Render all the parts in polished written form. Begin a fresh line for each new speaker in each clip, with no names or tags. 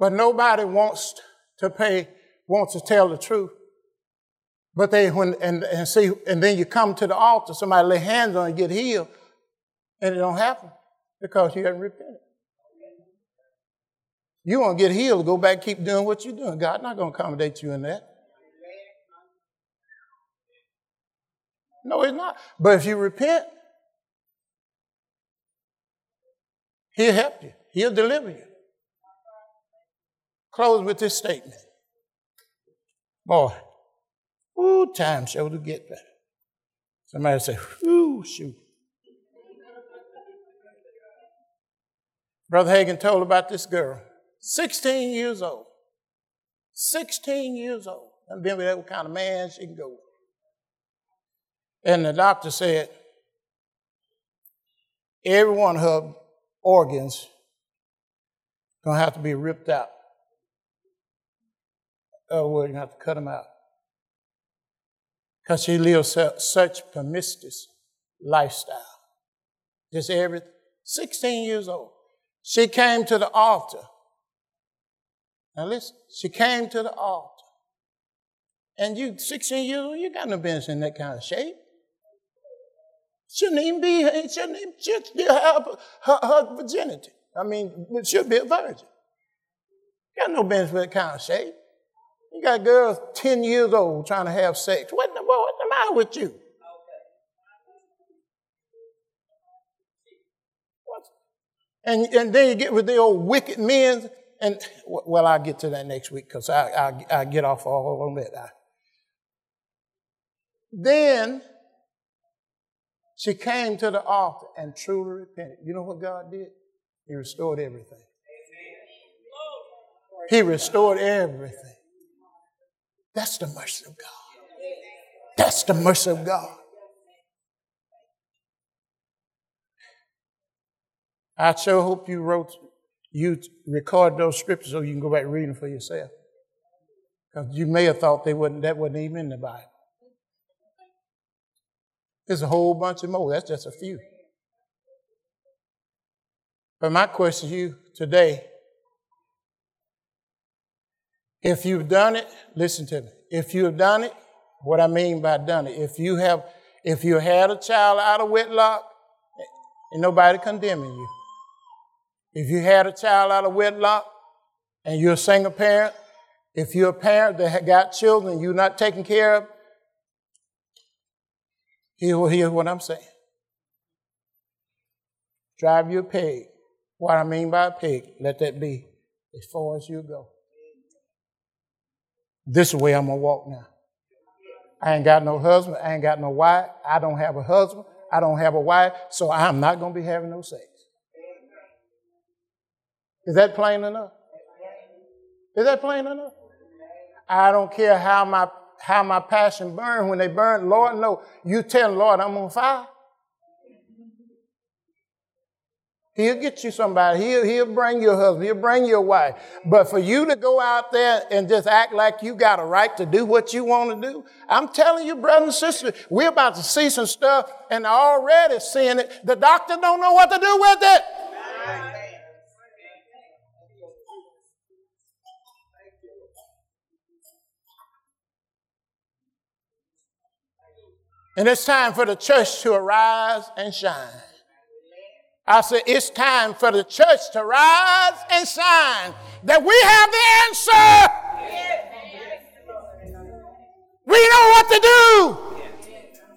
But nobody wants to tell the truth. But and then you come to the altar, somebody lay hands on you, get healed, and it don't happen because you haven't repented. You want to get healed, go back, keep doing what you're doing. God's not going to accommodate you in that. No, He's not. But if you repent, He'll help you. He'll deliver you. Close with this statement. Boy, time sure to get better. Somebody say, shoot. Brother Hagin told about this girl, 16 years old. 16 years old. I've been with that kind of man she can go. And the doctor said, every one of her organs going to have to be ripped out. Oh, we're going to have to cut them out. Because she lives such promiscuous lifestyle. Just 16 years old. She came to the altar. Now listen, she came to the altar. And you, 16 years old, you got no business in that kind of shape. Shouldn't still have her virginity. I mean, she'll be a virgin. You got no business with that kind of shape. You got girls 10 years old trying to have sex. What's the matter with you? And then you get with the old wicked men. And, well, I'll get to that next week because I'll get off all on that. Then she came to the altar and truly repented. You know what God did? He restored everything. He restored everything. That's the mercy of God. That's the mercy of God. I sure hope you record those scriptures so you can go back and read them for yourself. Because you may have thought that wasn't even in the Bible. There's a whole bunch of more. That's just a few. But my question to you today, if you've done it, listen to me. If you have done it, what I mean by done it, if you had a child out of wedlock, ain't nobody condemning you. If you had a child out of wedlock and you're a single parent, if you're a parent that got children you're not taking care of, here's what I'm saying. Drive your peg. What I mean by a peg, let that be as far as you go. This is the way I'm going to walk now. I ain't got no husband. I ain't got no wife. I don't have a husband. I don't have a wife. So I'm not going to be having no sex. Is that plain enough? Is that plain enough? I don't care how my passion burn. When they burn, Lord, no. You tell Lord, I'm on fire. He'll get you somebody. He'll bring you a husband. He'll bring you a wife. But for you to go out there and just act like you got a right to do what you want to do, I'm telling you, brothers and sisters, we're about to see some stuff and already seeing it. The doctor don't know what to do with it. And it's time for the church to arise and shine. I said, it's time for the church to rise and shine. That we have the answer. We know what to do.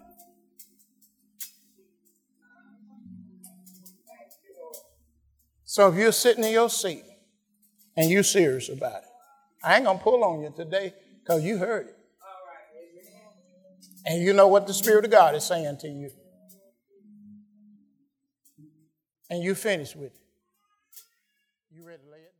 So if you're sitting in your seat and you're serious about it, I ain't going to pull on you today because you heard it. And you know what the Spirit of God is saying to you. And you finished with it. You ready to lay it?